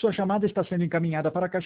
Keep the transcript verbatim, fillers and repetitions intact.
sua chamada está sendo encaminhada para a caixa